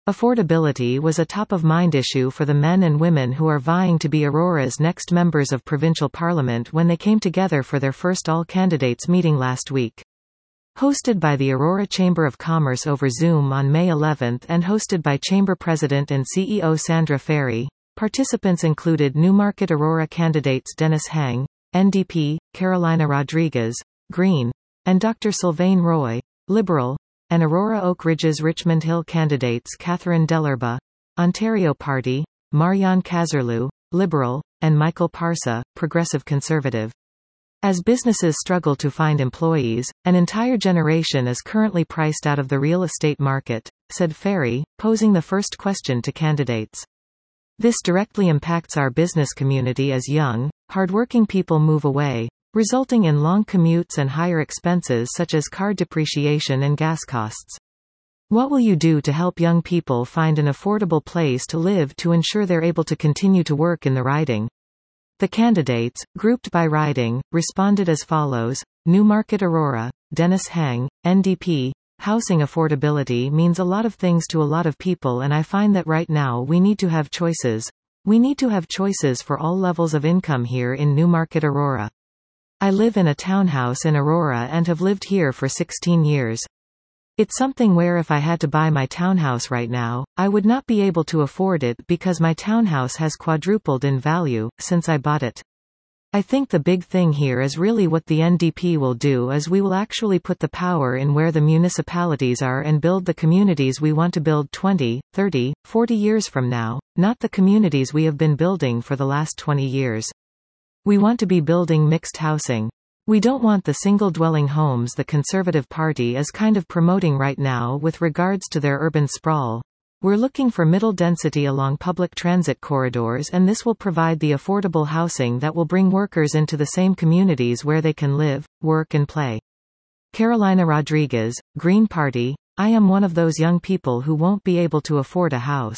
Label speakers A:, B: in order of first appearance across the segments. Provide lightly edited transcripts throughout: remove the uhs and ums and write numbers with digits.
A: Affordability was a top-of-mind issue for the men and women who are vying to be Aurora's next members of provincial parliament when they came together for their first all-candidates meeting last week. Hosted by the Aurora Chamber of Commerce over Zoom on May 11 and hosted by Chamber President and CEO Sandra Ferry, participants included Newmarket Aurora candidates Dennis Heng, NDP, Carolina Rodriguez, Green, and Dr. Sylvain Roy, Liberal, and Aurora Oak Ridges Richmond Hill candidates Catherine Dellerba, Ontario Party, Marianne Kazerlou, Liberal, and Michael Parsa, Progressive Conservative. As businesses struggle to find employees, an entire generation is currently priced out of the real estate market, said Ferry, posing the first question to candidates. This directly impacts our business community as young, hardworking people move away, resulting in long commutes and higher expenses such as car depreciation and gas costs. What will you do to help young people find an affordable place to live to ensure they're able to continue to work in the riding? The candidates, grouped by riding, responded as follows. Newmarket Aurora, Dennis Heng, NDP. Housing affordability means a lot of things to a lot of people, and I find that right now we need to have choices. We need to have choices for all levels of income here in Newmarket Aurora. I live in a townhouse in Aurora and have lived here for 16 years. It's something where if I had to buy my townhouse right now, I would not be able to afford it because my townhouse has quadrupled in value since I bought it. I think the big thing here is really what the NDP will do is we will actually put the power in where the municipalities are and build the communities we want to build 20, 30, 40 years from now, not the communities we have been building for the last 20 years. We want to be building mixed housing. We don't want the single-dwelling homes the Conservative Party is kind of promoting right now with regards to their urban sprawl. We're looking for middle density along public transit corridors, and this will provide the affordable housing that will bring workers into the same communities where they can live, work and play. Carolina Rodriguez, Green Party. I am one of those young people who won't be able to afford a house.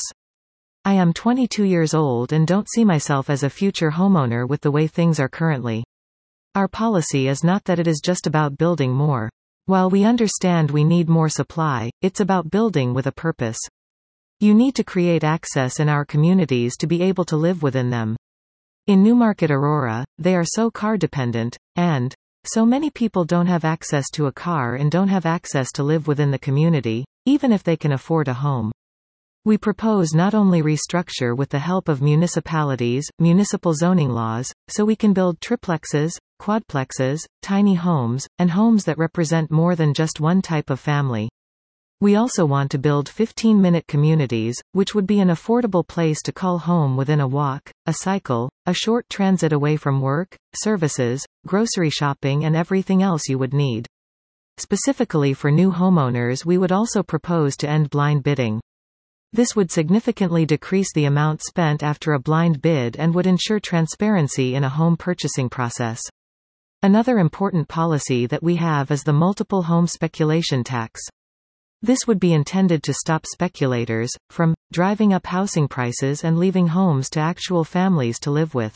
A: I am 22 years old and don't see myself as a future homeowner with the way things are currently. Our policy is not that it is just about building more. While we understand we need more supply, it's about building with a purpose. You need to create access in our communities to be able to live within them. In Newmarket Aurora, they are so car dependent, and so many people don't have access to a car and don't have access to live within the community, even if they can afford a home. We propose not only restructure with the help of municipalities, municipal zoning laws, so we can build triplexes, quadplexes, tiny homes, and homes that represent more than just one type of family. We also want to build 15-minute communities, which would be an affordable place to call home within a walk, a cycle, a short transit away from work, services, grocery shopping and everything else you would need. Specifically for new homeowners, we would also propose to end blind bidding. This would significantly decrease the amount spent after a blind bid and would ensure transparency in a home purchasing process. Another important policy that we have is the multiple home speculation tax. This would be intended to stop speculators from driving up housing prices and leaving homes to actual families to live with.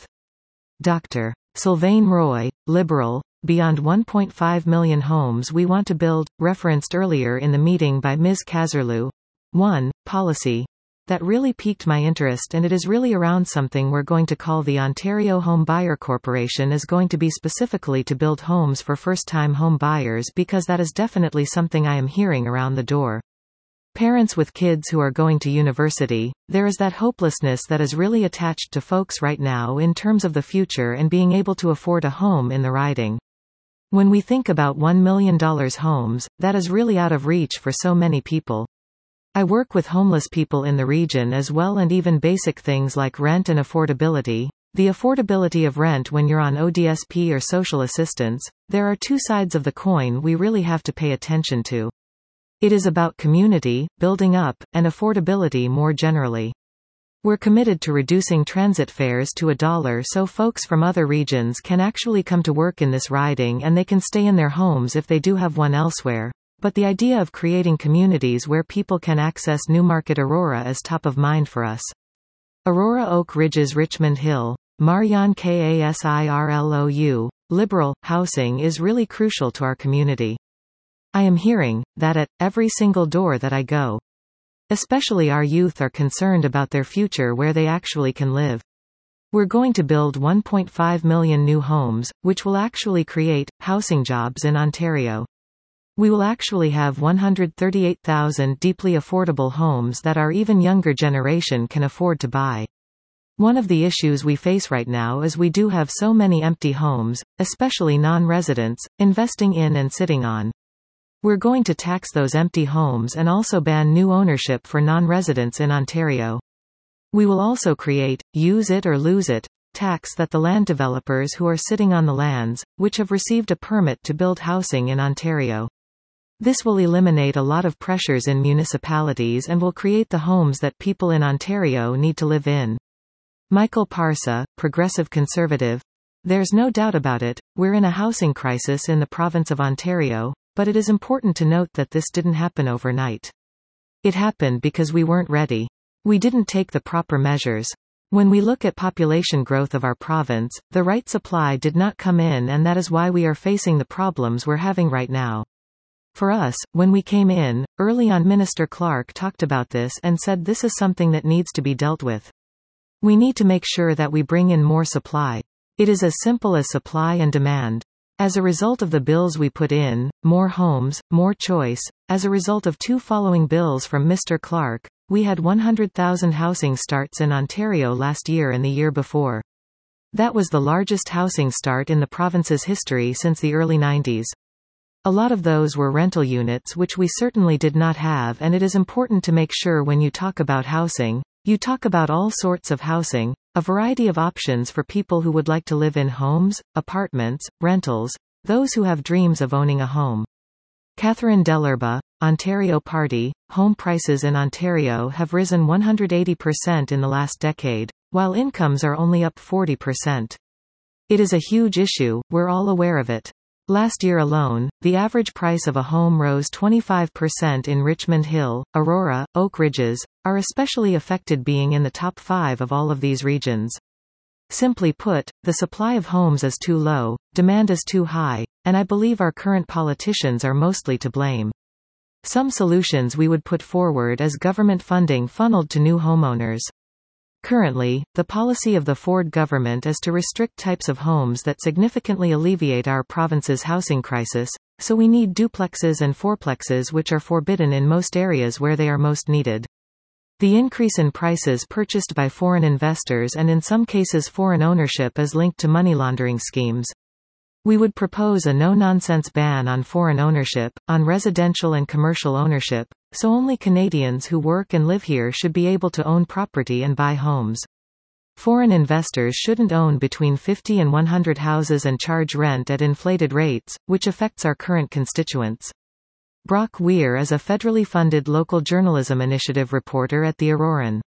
A: Dr. Sylvain Roy, Liberal. Beyond 1.5 million homes we want to build, referenced earlier in the meeting by Ms. Kazerlou. One policy that really piqued my interest, and it is really around something we're going to call the Ontario Home Buyer Corporation, is going to be specifically to build homes for first-time home buyers, because that is definitely something I am hearing around the door. Parents with kids who are going to university, there is that hopelessness that is really attached to folks right now in terms of the future and being able to afford a home in the riding. When we think about $1 million homes, that is really out of reach for so many people. I work with homeless people in the region as well, and even basic things like rent and affordability. The affordability of rent when you're on ODSP or social assistance, there are two sides of the coin we really have to pay attention to. It is about community, building up, and affordability more generally. We're committed to reducing transit fares to $1 so folks from other regions can actually come to work in this riding, and they can stay in their homes if they do have one elsewhere. But the idea of creating communities where people can access Newmarket Aurora is top of mind for us. Aurora Oak Ridges Richmond Hill, Marianne Kazerlou, Liberal. Housing is really crucial to our community. I am hearing that at every single door that I go. Especially our youth are concerned about their future where they actually can live. We're going to build 1.5 million new homes, which will actually create housing jobs in Ontario. We will actually have 138,000 deeply affordable homes that our even younger generation can afford to buy. One of the issues we face right now is we do have so many empty homes, especially non-residents, investing in and sitting on. We're going to tax those empty homes and also ban new ownership for non-residents in Ontario. We will also create, use it or lose it, tax that the land developers who are sitting on the lands, which have received a permit to build housing in Ontario. This will eliminate a lot of pressures in municipalities and will create the homes that people in Ontario need to live in. Michael Parsa, Progressive Conservative. There's no doubt about it, we're in a housing crisis in the province of Ontario, but it is important to note that this didn't happen overnight. It happened because we weren't ready. We didn't take the proper measures. When we look at population growth of our province, the right supply did not come in, and that is why we are facing the problems we're having right now. For us, when we came in, early on Minister Clark talked about this and said this is something that needs to be dealt with. We need to make sure that we bring in more supply. It is as simple as supply and demand. As a result of the bills we put in, more homes, more choice, as a result of two following bills from Mr. Clark, we had 100,000 housing starts in Ontario last year and the year before. That was the largest housing start in the province's history since the early 90s. A lot of those were rental units, which we certainly did not have, and it is important to make sure when you talk about housing, you talk about all sorts of housing, a variety of options for people who would like to live in homes, apartments, rentals, those who have dreams of owning a home. Catherine Dellerba, Ontario Party. Home prices in Ontario have risen 180% in the last decade, while incomes are only up 40%. It is a huge issue, we're all aware of it. Last year alone, the average price of a home rose 25% in Richmond Hill, Aurora, Oak Ridges, are especially affected, being in the top 5 of all of these regions. Simply put, the supply of homes is too low, demand is too high, and I believe our current politicians are mostly to blame. Some solutions we would put forward is government funding funneled to new homeowners. Currently, the policy of the Ford government is to restrict types of homes that significantly alleviate our province's housing crisis, so we need duplexes and fourplexes, which are forbidden in most areas where they are most needed. The increase in prices purchased by foreign investors and in some cases foreign ownership is linked to money laundering schemes. We would propose a no-nonsense ban on foreign ownership, on residential and commercial ownership, so only Canadians who work and live here should be able to own property and buy homes. Foreign investors shouldn't own between 50 and 100 houses and charge rent at inflated rates, which affects our current constituents. Brock Weir is a federally funded local journalism initiative reporter at The Auroran.